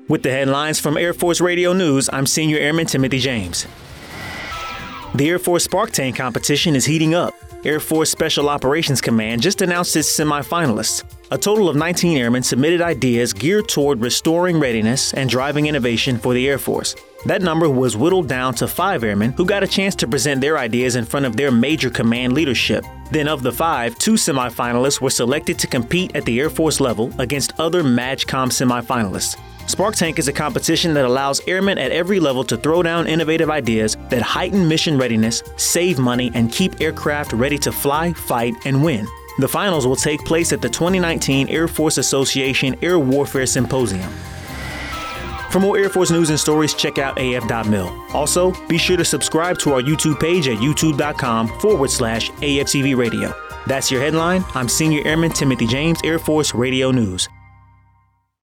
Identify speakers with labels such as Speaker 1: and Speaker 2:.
Speaker 1: With the headlines from Air Force Radio News, I'm Senior Airman Timothy James. The Air Force Spark Tank competition is heating up. Air Force Special Operations Command just announced its semifinalists. A total of 19 airmen submitted ideas geared toward restoring readiness and driving innovation for the Air Force. That number was whittled down to 5 airmen who got a chance to present their ideas in front of their major command leadership. Then of the 5, 2 semifinalists were selected to compete at the Air Force level against other MAJCOM semifinalists. Spark Tank is a competition that allows airmen at every level to throw down innovative ideas that heighten mission readiness, save money, and keep aircraft ready to fly, fight, and win. The finals will take place at the 2019 Air Force Association Air Warfare Symposium. For more Air Force news and stories, check out af.mil. Also, be sure to subscribe to our YouTube page at youtube.com/AFTV Radio. That's your headline. I'm Senior Airman Timothy James, Air Force Radio News.